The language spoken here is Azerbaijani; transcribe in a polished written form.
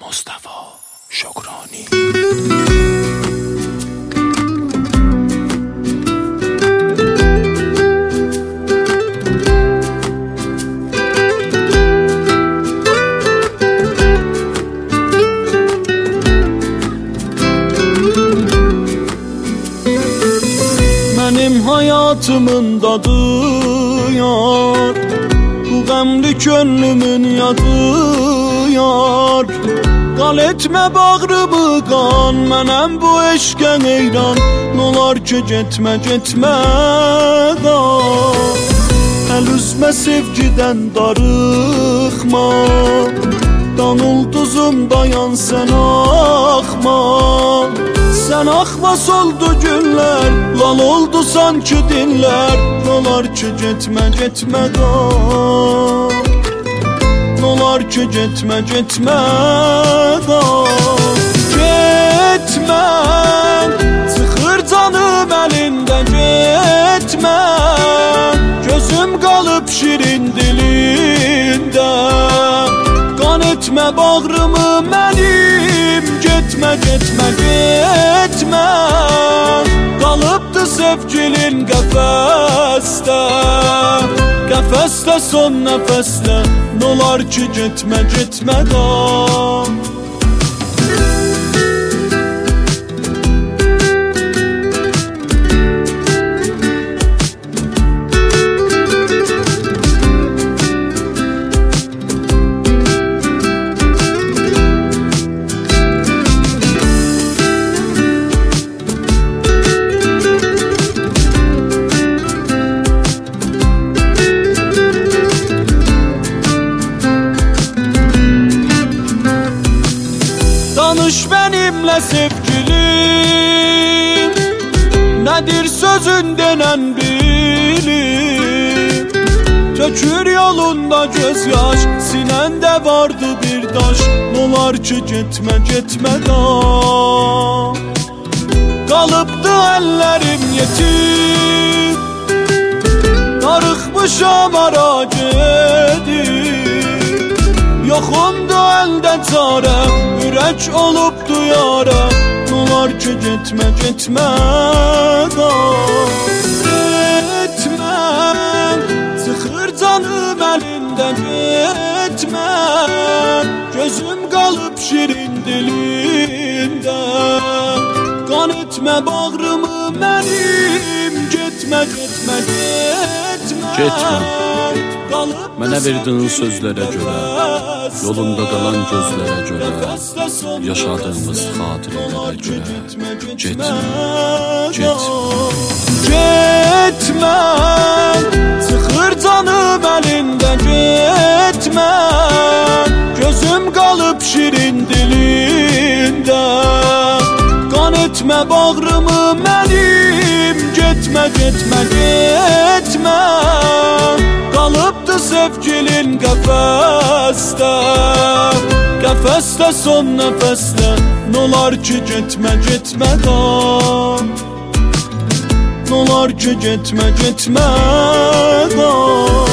Mustafa Şokrani. Benim hayatımın dadı yar, bu qəmli könlümün yadı yar. Qal etmə bağrımı qan, mənəm bu eşqə heyran. Nolar ki getmə, getmə qal. Əl üzmə sevgidən darıxma, dan ulduzum dayan sən axma. Sen axma soldu günler, lal oldu sanki dinler. Nolar ki getmə, getmə qal. Nolar ki getmə, getmə qal. Getmə, çıxır canım əlindən getmə. Gözüm qalıb şirin dilində. Qan etmə bağrımı mənim, getmə, getmə, getmə. Qalıbdı sevgilin qəfəsdə, qəfəsdə son nəfəsdə. Nolar ki getmə, getmə qal. Danış benimle sevgilim, nedir sözün denen bilim. Tökür yolunda gözyaş, sinende vardı bir daş. Nolar ki getmə, getmə qal. Qalıbdı əllərim yetim, darıxmışam ara gedib. Yoxumdu əldə çarə, ürək olubdu yara. Nolar ki getmə, getmə qal. Getmə, çıxır canım əlindən getmə. Gözüm qalıb şirin dilində. Qan etmə bağrımı mənim, getmə, getmə, getmə. Getmə, mənə verdiğin sözlərə görə, yolunda qalan gözlərə görə, yaşadığımız xatirələrə görə. Getmə, getmə. Getmə, çıxır canım əlindən getmə. Gözüm qalıb şirin dilində. Qan etmə bağrımı mənim, getmə, getmə, getmə. Qalıbdı sevgilin qəfəsdə, qəfəsdə son nəfəsdə. Nolar ki getmə, getmə qal. Nolar ki getmə, getmə qal.